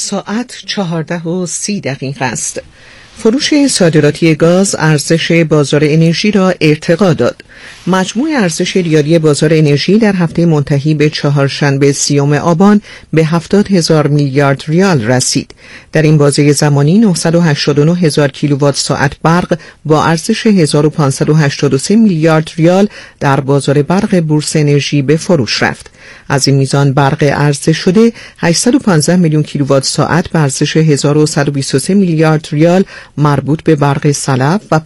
ساعت 14:30 است. فروش صادراتی گاز ارزش بازار انرژی را ارتقا داد. مجموع ارزش ریالی بازار انرژی در هفته منتهی به چهارشنبه 30 آبان به 70,000 میلیارد ریال رسید. در این بازه زمانی 989,000 کیلووات ساعت برق با ارزش 1583 میلیارد ریال در بازار برق بورس انرژی به فروش رفت. از این میزان برق عرضه شده 815 میلیون کیلووات ساعت به ارزش 1123 میلیارد ریال مربوط به برق سلب و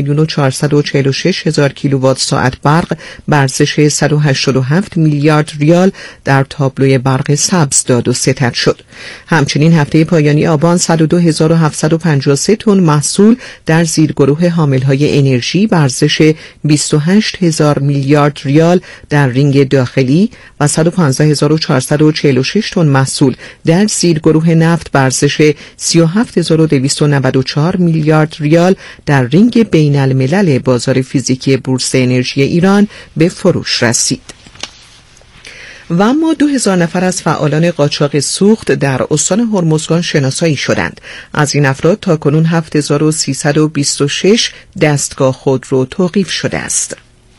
5,446,000 کیلووات ساعت برق به ارزش 187 میلیارد ریال در تابلوی برق سبز داد و ستد شد. همچنین هفته پایانی آبان 102,753 تن محصول در زیرگروه حاملهای انرژی به ارزش 28,000 میلیارد ریال در رینگ داخلی و 115,446 تن محصول در زیرگروه نفت به ارزش 37,294 میلیارد ریال در رینگ بین الملل بازار فیزیکی بورس انرژی ایران به فروش رسید. و اما 2,000 نفر از فعالان قاچاق سوخت در استان هرمزگان شناسایی شدند. از این افراد تاکنون 7,326 دستگاه خودرو توقیف شده است.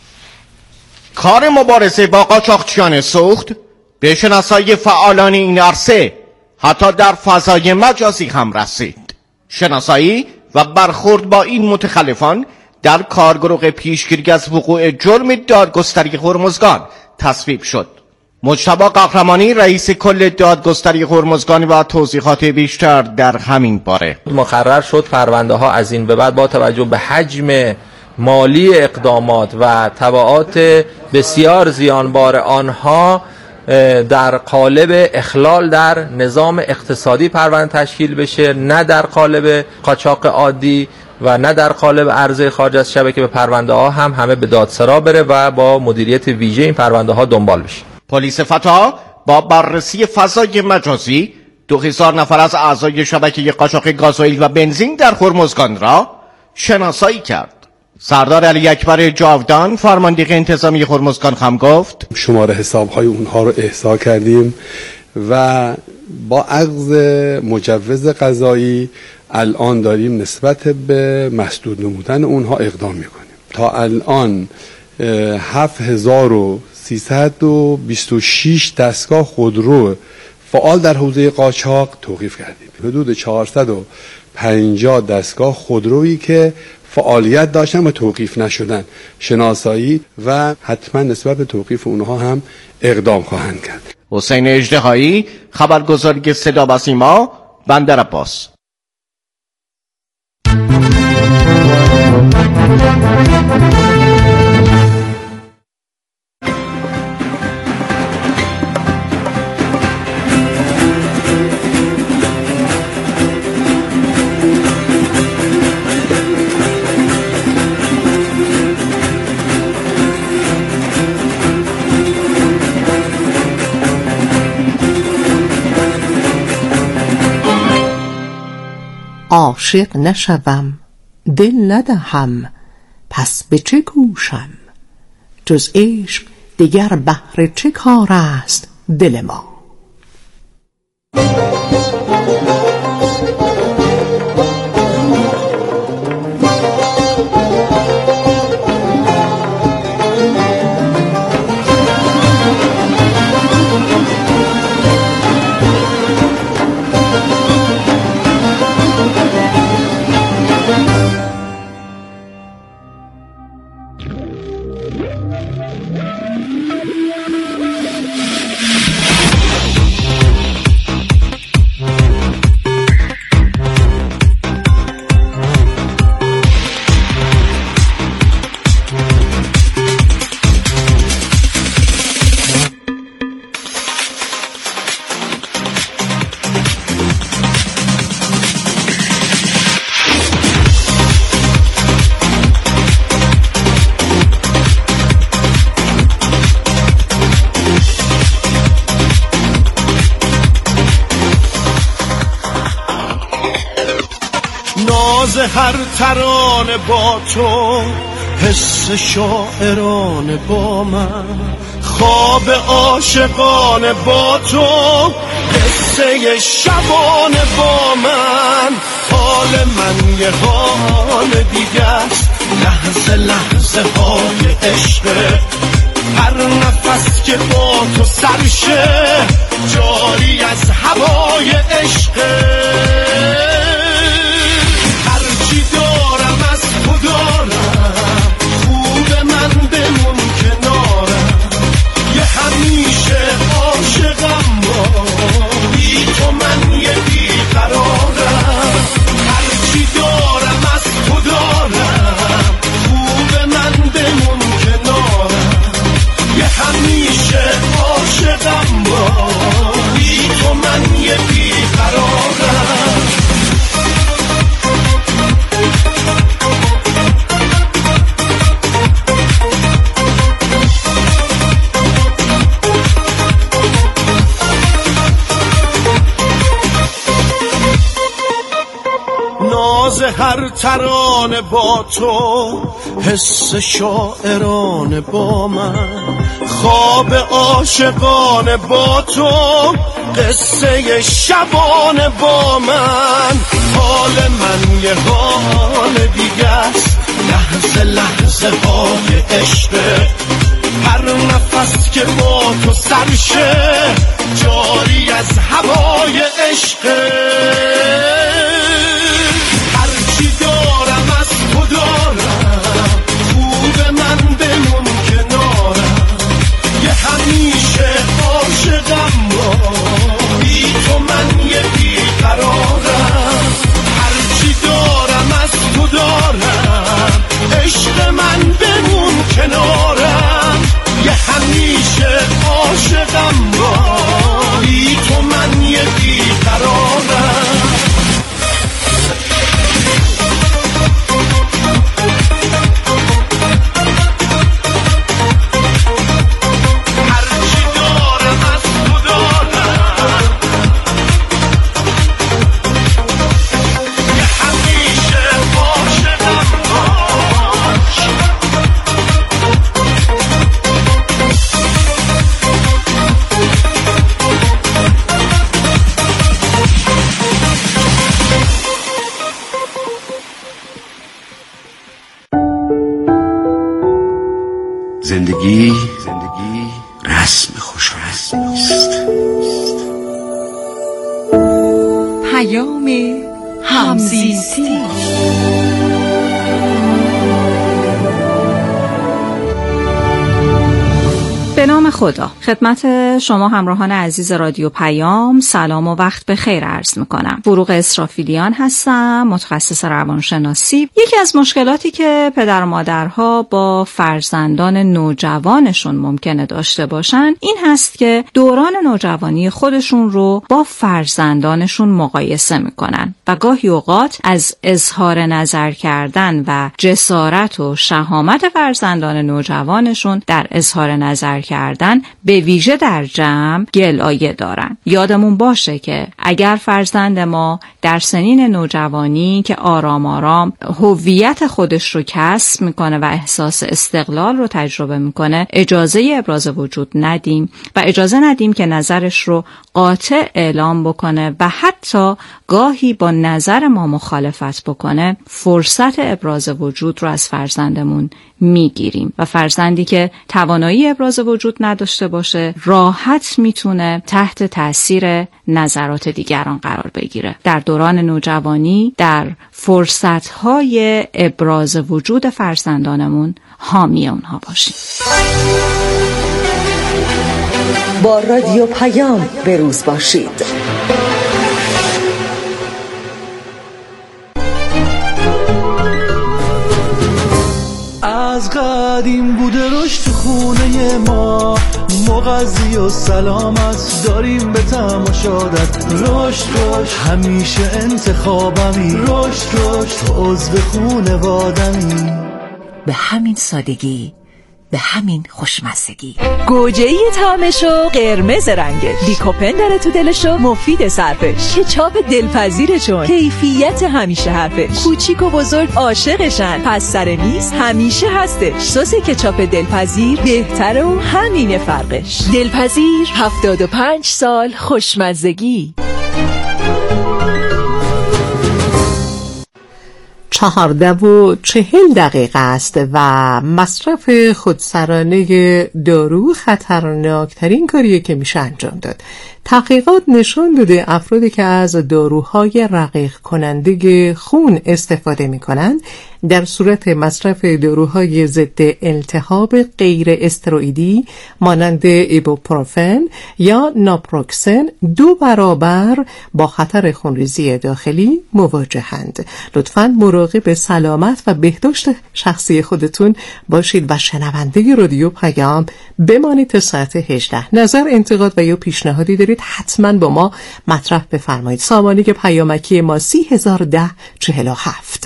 کار مبارزه با قاچاقچیان سوخت به شناسایی فعالان این عرصه حتی در فضای مجازی هم رسید. شناسایی و برخورد با این متخلفان در کارگروه پیشگیری از وقوع جرم دادگستری هرمزگان تصویب شد. مجتبی قهرمانی رئیس کل دادگستری هرمزگان و توضیحات بیشتر در همین باره. مقرر شد پرونده ها از این به بعد با توجه به حجم مالی اقدامات و تبعات بسیار زیانبار آنها در قالب اخلال در نظام اقتصادی پرونده تشکیل بشه، نه در قالب قاچاق عادی و نه در قالب عرضه خارج از شبکه. به پرونده ها هم همه به دادسرا بره و با مدیریت ویژه این پرونده ها دنبال بشه. پلیس فتا با بررسی فضای مجازی 2,000 نفر از اعضای شبکه قاچاق گازوئیل و بنزین در هرمزگان را شناسایی کرد. سردار علی اکبر جاودان فرمانده انتظامی هرمزگان هم گفت شماره حساب‌های اونها رو احصا کردیم و با اخذ مجوز قضایی الان داریم نسبت به مسدود نمودن اونها اقدام میکنیم. تا الان 7,326 دستگاه خودرو فعال در حوزه قاچاق توقیف کردیم. حدود 450 دستگاه خودرویی که فعالیت داشتن و توقیف نشدن شناسایی و حتما نسبت به توقیف اونها هم اقدام خواهند کرد. حسین اژدهایی، خبرگزاری صدا و سیما، بندر عباس. عاشق نشوم دل ندهم پس به چه کوشم، جز عشق دیگر بهر چه کار است دل ما. ناز هر ترانه با تو، حس شاعرانه با من، خواب عاشقانه با تو، قصه شبانه با من، حال من یه حال دیگه است، لحظه لحظه های عشقه، هر نفس که با تو سرشه جاری از هوای عشقه، هرچی دارم از تو دارم، خوب من بمون کنارم، یه همیشه عاشقم با، بی تو من یه بیقرارم، هرچی دارم از تو دارم، خوب من بمون کنارم، یه همیشه عاشقم با، بی تو من یه بیقرارم. ناز هر ترانه با تو، حس شاعرانه با من، خواب عاشقانه با تو، قصه شبانه با من، حال من یه حال دیگه است، لحظه لحظه های عشقه، هر نفس که با تو سرشه جاری از هوای عشقه، هرچی دارم از تو دارم، خوب من بمون کنارم، یه همیشه عاشقم با، بی تو من یه بیقرارم، هرچی دارم از تو دارم، عشق من بمون کنارم، یه همیشه عاشقم با، بی تو من یه بیقرارم. زندگی رسم خوشایندی است. پیام همزیستی. به نام خدا. خدمت شما همراهان عزیز رادیو پیام سلام و وقت بخیر عرض میکنم. فروغ اسرافیلیان هستم، متخصص روانشناسی. یکی از مشکلاتی که پدر و مادرها با فرزندان نوجوانشون ممکنه داشته باشن این هست که دوران نوجوانی خودشون رو با فرزندانشون مقایسه میکنن و گاهی اوقات از اظهار نظر کردن و جسارت و شهامت فرزندان نوجوانشون در اظهار نظر کردن به ویژه در جمع گلایه دارن. یادمون باشه که اگر فرزند ما در سنین نوجوانی که آرام آرام هویت خودش رو کسب میکنه و احساس استقلال رو تجربه میکنه، اجازه ابراز وجود ندیم و اجازه ندیم که نظرش رو قاطع اعلام بکنه و حتی گاهی با نظر ما مخالفت بکنه، فرصت ابراز وجود رو از فرزندمون میگیریم و فرزندی که توانایی ابراز وجود نداشته باشه راحت میتونه تحت تاثیر نظرات دیگران قرار بگیره. در دوران نوجوانی در فرصت‌های ابراز وجود فرزندانمون حامی اونها باشیم. با رادیو پیام به روز باشید. از قدیم بوده رشد خونه ما، مغذی و سلامت داریم به تماشادت. رشد همیشه انتخابمی، رشد عضو خونوادمی. به همین سادگی به همین خوشمزگی. گوجه‌ای طعمش و قرمز رنگش، لیکوپن داره تو دلش و مفید صرفش، کچاپ دلپذیرشون، کیفیت همیشه حرفش، کوچیک و بزرگ عاشقشن، پس سر میز همیشه هستش. سس کچاپ دلپذیر بهتره و همینه فرقش. دلپذیر 75 سال خوشمزگی. 14:40 است و مصرف خودسرانه دارو خطرناکترین کاریه که میشه انجام داد. تحقیقات نشان داده افرادی که از داروهای رقیق کننده خون استفاده میکنند در صورت مصرف داروهای ضد التهاب غیر استروئیدی مانند ایبوپروفن یا ناپروکسن 2 برابر با خطر خونریزی داخلی مواجهند. لطفاً مراقب سلامت و بهداشت شخصی خودتون باشید و شنونده رادیو پیام بمانید تا ساعت 18. نظر، انتقاد و یا پیشنهادی دارید حتما با ما مطرح بفرمایید. سامانه پیامکی ما 301047.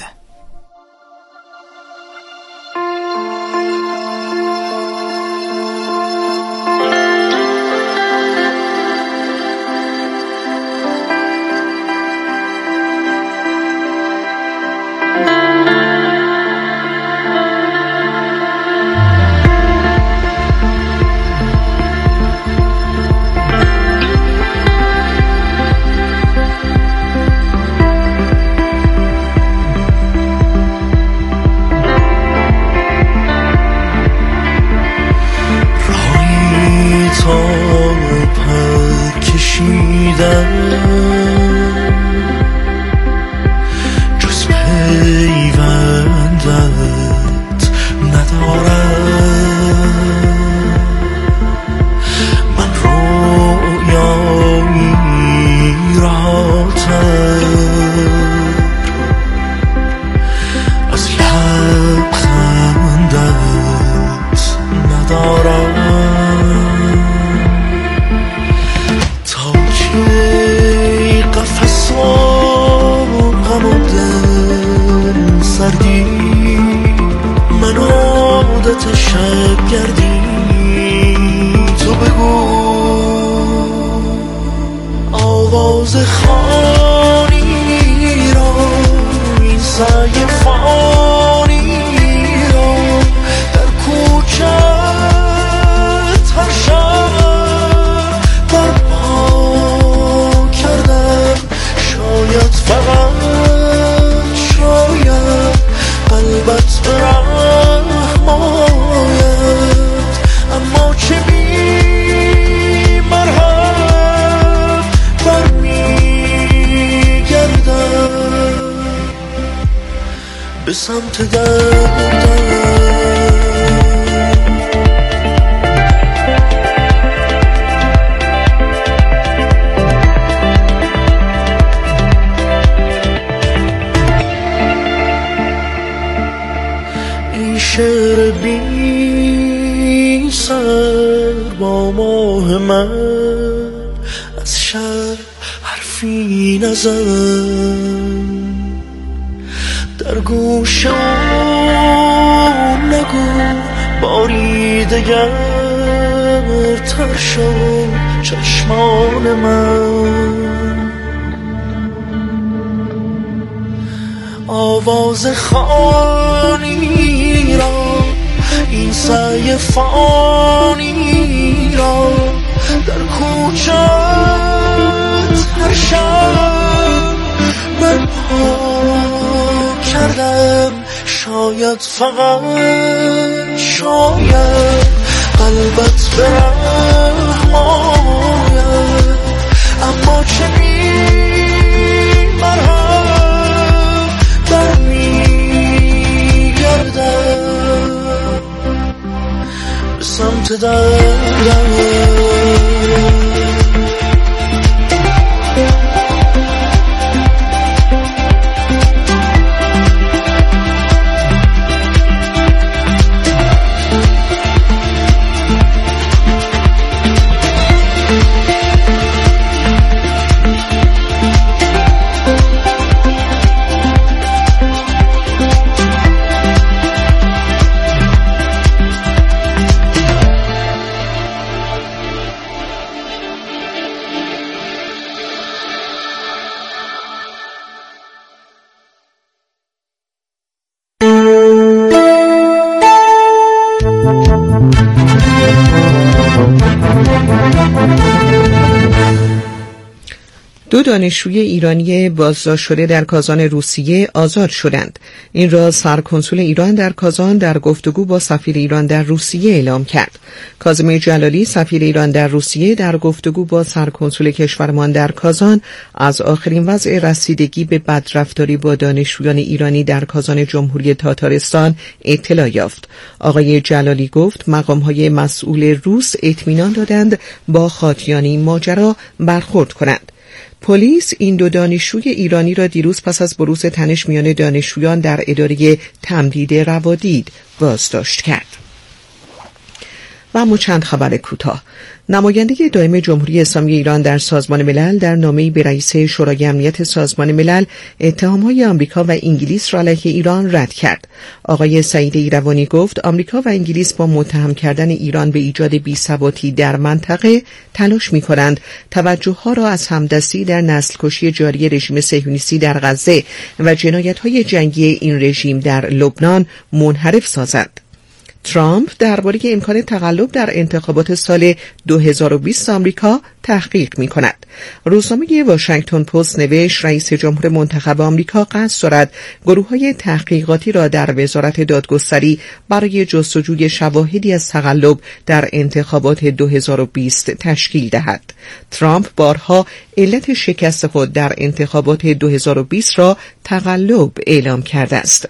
جز پیوندت ندارم، من رویایی راتر از لبخندت ندارم. سردی من عادت شب گردی، تو بگو آواز خانی را، این سعی فانی را در کوچت هر شب برپا کردم. شاید فقط قلبت رحم آید، اما چه بی مرهم برمیگردم به سمت دردم. شعر بی سر با ماه من از شب حرفی نزن، در گوش اون نگو باری دگر تر شد چشمان من. آواز خانی را، این سعی فانی را در کوچت هر شب من پا کردم. شاید فقط شاید قلبت به رحم آید، اما چه بی مرهم برمیگردم به سمت دردم. 2 دانشجوی ایرانی بازداشت شده در کازان روسیه آزاد شدند. این را سرکنسول ایران در کازان در گفتگو با سفیر ایران در روسیه اعلام کرد. کاظم جلالی سفیر ایران در روسیه در گفتگو با سرکنسول کشورمان در کازان از آخرین وضع رسیدگی به بدرفتاری با دانشجویان ایرانی در کازان جمهوری تاتارستان اطلاع یافت. آقای جلالی گفت مقام‌های مسئول روس اطمینان دادند با خاطیان این ماجرا برخورد کنند. پلیس این 2 دانشجوی ایرانی را دیروز پس از بروز تنش میان دانشجویان در اداره تمدید روادید بازداشت کرد. و اما چند خبر کوتاه. نماینده دائم جمهوری اسلامی ایران در سازمان ملل در نامه‌ای به رئیس شورای امنیت سازمان ملل اتهام‌های آمریکا و انگلیس را علیه ایران رد کرد. آقای سعید ایروانی گفت آمریکا و انگلیس با متهم کردن ایران به ایجاد بی‌ثباتی در منطقه تلاش می‌کنند توجه‌ها را از همدستی در نسل‌کشی جاری رژیم صهیونیستی در غزه و جنایت‌های جنگی این رژیم در لبنان منحرف سازند. ترامپ درباره امکان تقلب در انتخابات سال 2020 آمریکا تحقیق می‌کند. روزنامه واشنگتن پست نوشت رئیس جمهور منتخب آمریکا قصد دارد گروه‌های تحقیقاتی را در وزارت دادگستری برای جستجوی شواهدی از تقلب در انتخابات 2020 تشکیل دهد. ترامپ بارها علت شکست خود در انتخابات 2020 را تقلب اعلام کرده است.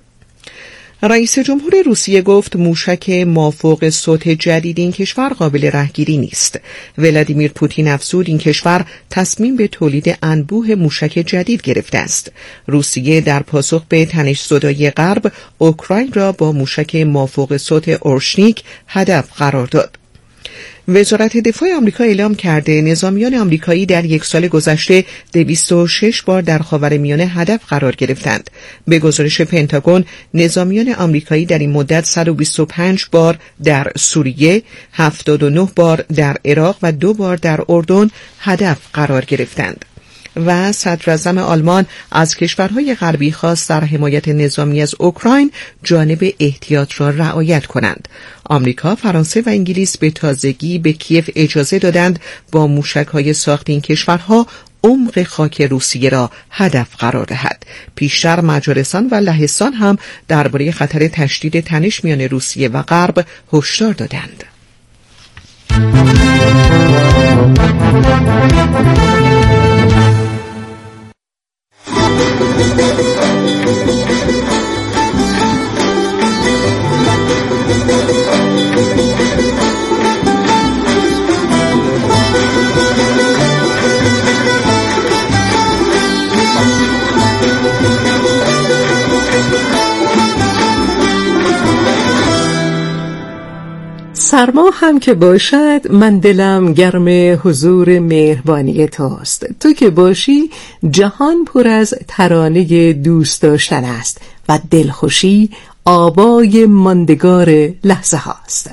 رئیس جمهور روسیه گفت موشک مافوق صوت جدید این کشور قابل رهگیری نیست. ولادیمیر پوتین افزود این کشور تصمیم به تولید انبوه موشک جدید گرفته است. روسیه در پاسخ به تنش‌زدایی غرب اوکراین را با موشک مافوق صوت اورشنیک هدف قرار داد. وزارت دفاع آمریکا اعلام کرده نظامیان آمریکایی در 1 سال گذشته 206 بار در خاورمیانه هدف قرار گرفتند. به گزارش پنتاگون نظامیان آمریکایی در این مدت 125 بار در سوریه، 79 بار در عراق و 2 بار در اردن هدف قرار گرفتند. و صدراعظم آلمان از کشورهای غربی خواست در حمایت نظامی از اوکراین جانب احتیاط را رعایت کنند. آمریکا، فرانسه و انگلیس به تازگی به کیف اجازه دادند با موشک‌های ساخت این کشورها عمق خاک روسیه را هدف قرار دهد. پیشتر مجارستان و لهستان هم درباره خطر تشدید تنش میان روسیه و غرب هشدار دادند. سرما هم که باشد من دلم گرم حضور مهربانی توست. تو که باشی جهان پر از ترانه دوست داشتن است و دلخوشی آوای ماندگار لحظه هاست.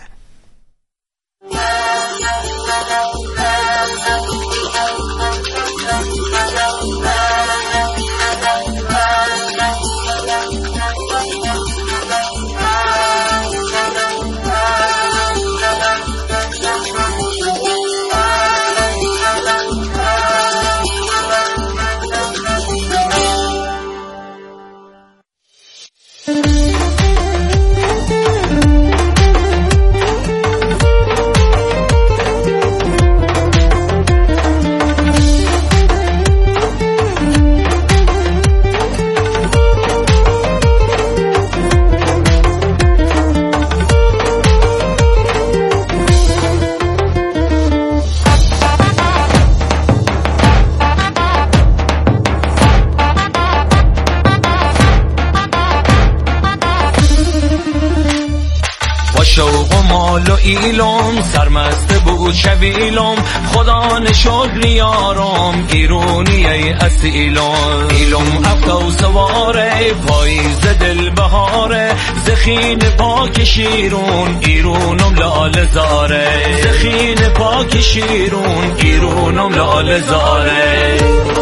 ایلم سرمست بود شویلم خدا نشد لیارم ایرونی اصیلم ایلم افتا و سواره پاییز دل بهاره زخین پاک شیرون ایرونم لال زاره زخین پاک شیرون ایرونم لال زاره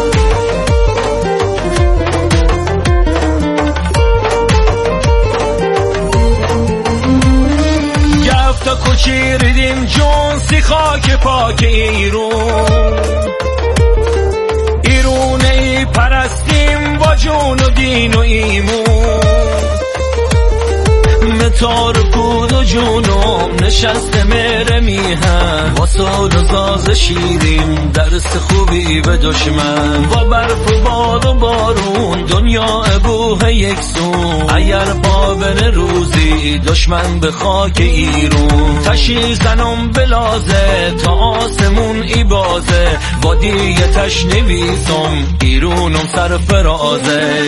تا کچیردیم جون سی خاک پاک ایرون متار کود و جونم نشسته مهر میهن با سال و ساز شیریم درس خوبی به دشمن با برف و باد و بارون دنیا ابوه یک سو اگر قابل روزی دشمن به خاک ایرون تشی زنم بلازه تا آسمون ای بازه وادی تش نویسم ایرونم سر فرازه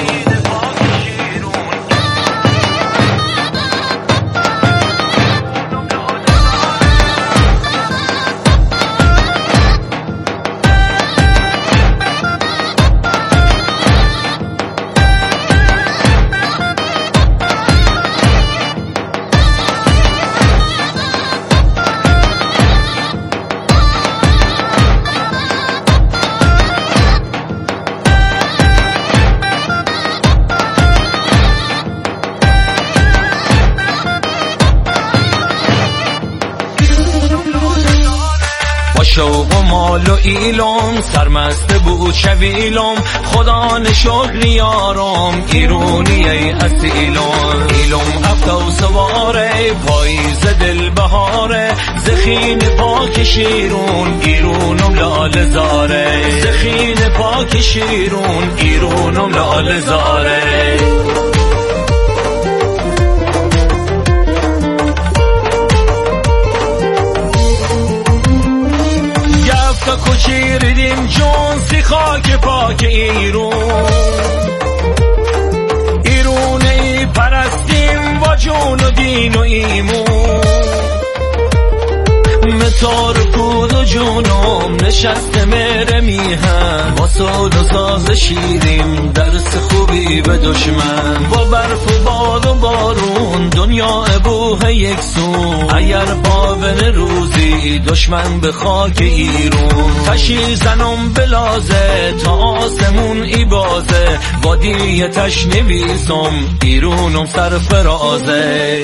شوق و مال و ایلم سرمست بود شویلم خدا نشکر یارم ایرونی ای اصیلم ایلم افتا و سواره پاییز دل بهاره زخین پاک شیرون ایرونم لال زاره زخین پاک شیرون ایرونم لال زاره تا کچیردیم جونسی خاک پاک ایرون ایرونی پرستیم با جون و دین و ایمون متار کود و جونم نشسته مهر میهن با سود و ساز شیریم درس خوبی به دشمن با برف و باد و بارون دنیا ابوه یک سو اگر قابل روزی دشمن به خاک ایرون تشی زنم بلازه تا آسمون ای بازه وادی تش نویسم ایرونم سر فرازه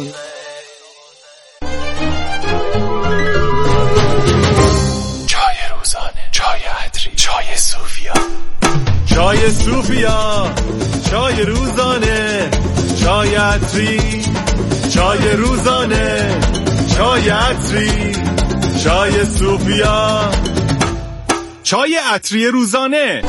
چای صوفیا چای روزانه چای عطری چای روزانه چای عطری چای صوفیا چای عطری روزانه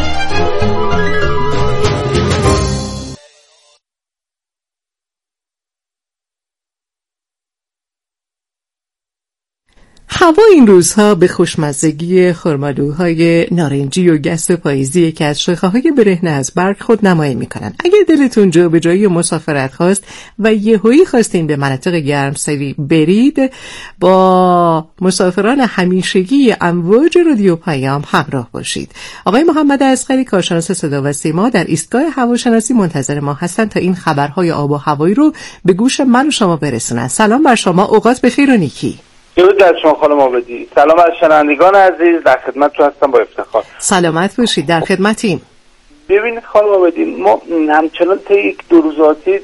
هوا این روزها به خوشمزگی خرمالوهای نارنجی و گس پاییزی که از شاخه‌های برهنه از برگ خود نمایی می‌کنند. اگر دلتون جابجایی مسافرت خواست و یهویی خواستین به مناطق گرمسیری برید، با مسافران همیشگی امواج رادیو پیام همراه باشید. آقای محمد اصغری کارشناس صدا و سیما در ایستگاه هواشناسی منتظر ما هستند تا این خبرهای آب و هوایی رو به گوش من و شما برسونن. سلام بر شما، اوقات بخیر و نیکی. درود بر شما خانم عابدی. سلام از شنوندگان عزیز، در خدمتتون هستم با افتخار. سلامت باشید، در خدمتیم. ببینید خانم عابدی، ما همچنان تا یک دو روزاتی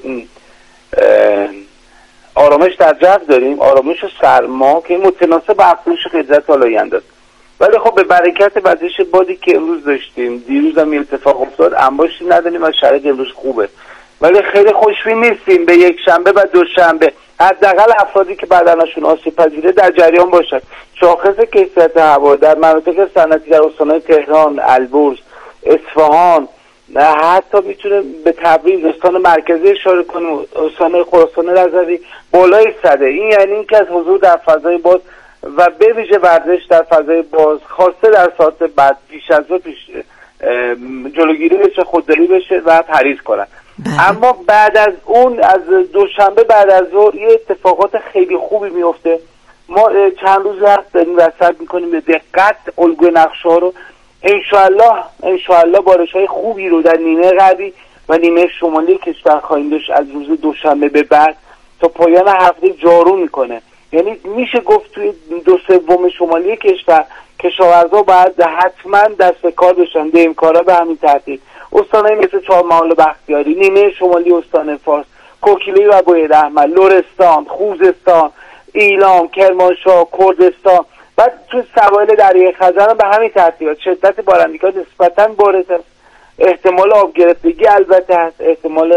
آرامش در جو داریم، آرامش و سرما که متناسب با افزایش قدرت آلاینده است. ولی خب به برکت وزش بادی که امروز داشتیم، دیروز هم اتفاق افتاد، انباشتی نداریم و شرایط امروز خوبه. ولی خیلی خوشبین نیستیم به یک شنبه و دوشنبه. حداقل افرادی که بدنشون آسیب پذیره در جریان باشد. شاخص کیفیت هوا در مناطق صنعتی در استان‌های تهران، البرز، اصفهان، حتی میتونه به تبریز، استان مرکزی اشاره کنیم، استان خراسان رضوی بالای 100. این یعنی اینکه از حضور در فضای باز و به ویژه ورزش در فضای باز خواسته در ساعت بعد پیش از جلوگیری بشه، خودداری بشه و پرهیز کنن. اما بعد از اون، از دوشنبه بعد از ظهر یه اتفاقات خیلی خوبی میفته. ما چند روز وقت داریم رصد میکنیم به دقت الگوی نقشه‌ها رو. انشاءالله بارش‌های خوبی رو در نیمه غربی و نیمه شمالی کشور خواهیم داشت از روز دوشنبه به بعد تا پایان هفته جارو میکنه. یعنی میشه گفت توی 2/3 شمالی کشور کشاورزا باید حتما دست کار بشن، دیمکارا به همین ترتیب. استان‌های مثل چهارمحال و بختیاری، نیمه شمالی استان فارس، کوکیلوی و بویراحمد، لرستان، خوزستان، ایلام، کرمانشاه، کردستان و تو سواحل دریای خزر به همین ترتیب شدت بارندگی نسبتاً بارز است. احتمال آب گرفتگی البته هست، احتمال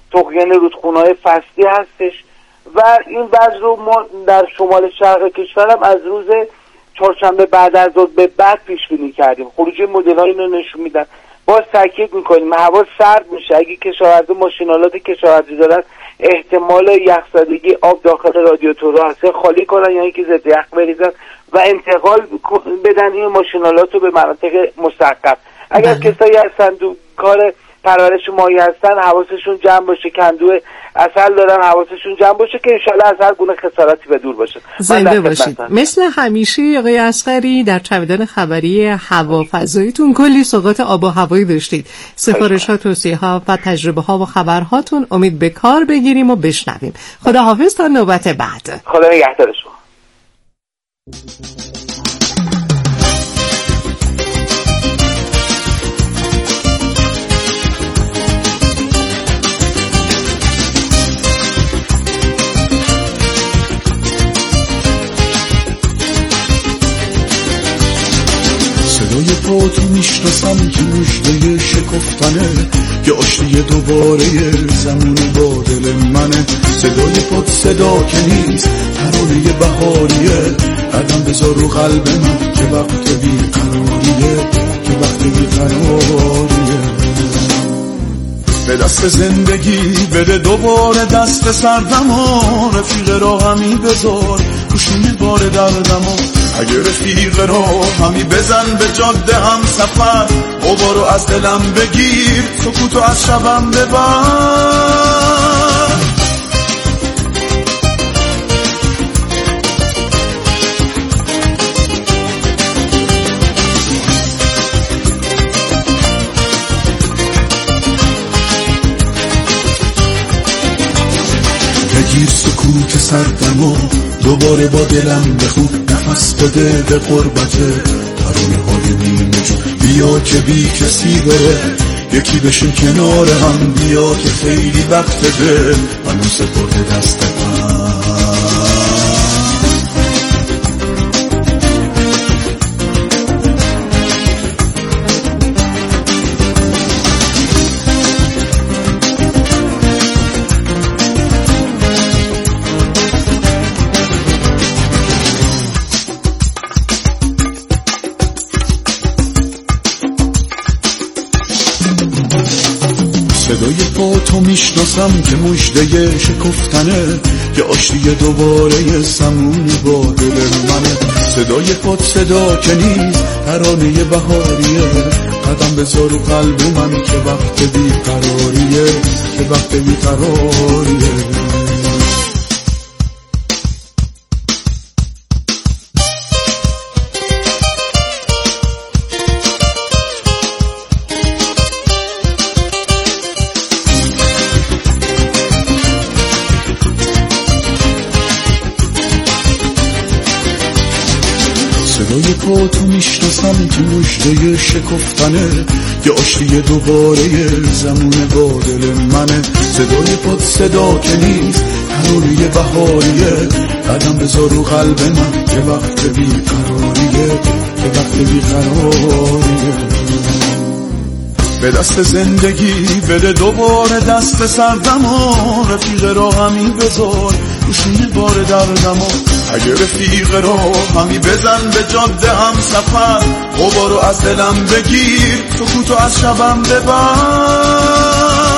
طغیان رودخونه‌های فصلی هستش و این وضع رو ما در شمال شرق کشورم از روز چهارشنبه بعد از ظهر به بعد پیش بینی کردیم. خروجی مدل‌ها اینو نشون میدن. باز تاکید میکنیم هوا سرد میشه، اگه کشاورزا ماشین‌آلات کشاورزی دارن احتمال یخزدگی آب داخل رادیاتورها هست، خالی کنن یا اینکه ضد یخ بریزن و انتقال بدن این ماشین‌آلات رو به مناطق مستحکم. اگر کسایی هستن تو کار پرورش ماهی هستن حواسشون جمع باشه، کندو عسل دارن حواسشون جمع باشه که انشالله از هر گونه خساراتی به دور باشه. زنده باشید. مثل همیشه آقای اصغری در چمدان خبری هوافضاییتون کلی سوغات آب و هوایی داشتید. سفارش‌ها، توصیه‌ها و تجربه‌ها و خبرهاتون امید به کار بگیریم و بشنویم. خداحافظ تا نوبت بعد. خدا نگهدار شما. صدای پاتو میشناسم که مژده شکفتنه، که آشتی دوباره زمون با دل منه. صدای پات صدا که نیست، ترانه بهاریه. قدم بذار رو قلب من که وقت بیقراریه، که وقت بیقراریه. به دست زندگی بده دوباره دست سردمو، رفیق راهمی بذار گوشین بار دردمو. اگه رفیق راهمی بزن به جاده هم سفر، غبارو از دلم بگیر، سکوتو از شبم ببر. بگیر سکوت سردمو، دوباره با دلم بخون، نفس بده به قربته ترانه های نیمه جون. بیا که بی کسی بره، یکی بشین کنار هم، بیا که خیلی وقت دل منو سپرده دست من. صدای پاتو میشناسم که مژده شکفتنه، که آشتی دوباره زمون با دل منه. صدای پات صدا که نیست، ترانه بهاریه. قدم بذار رو قلب من که وقت بیقراریه، که وقت بیقراریه. صدای پاتو میشناسم که مژده شکفتنه، که آشتی دوباره زمون با دل منه. صدای پات صدا که نیست، ترانه بهاریه. قدم بذار رو قلب من که وقت بیقراریه، که وقت بیقراریه. به دست زندگی بده دوباره دست سردمو، رفیق راهمی بذار گوشین بار دردمو. اگه رفیق راهمی بزن به جاده هم سفر، غبارو از دلم بگیر، سکوتو از شبم ببر.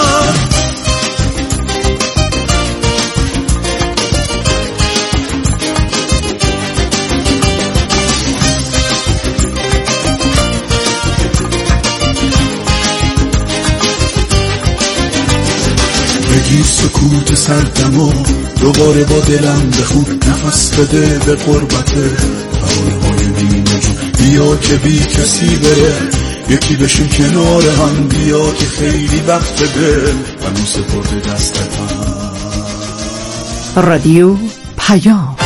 بگیر سکوت سردمو، دوباره با دلم بخون، نفس بده به قربته ترانه های نیمه جون. بیا که بی کسی بره، یکی بشین کنار هم، بیا که خیلی وقت دل منو سپرده دست من. رادیو پیام.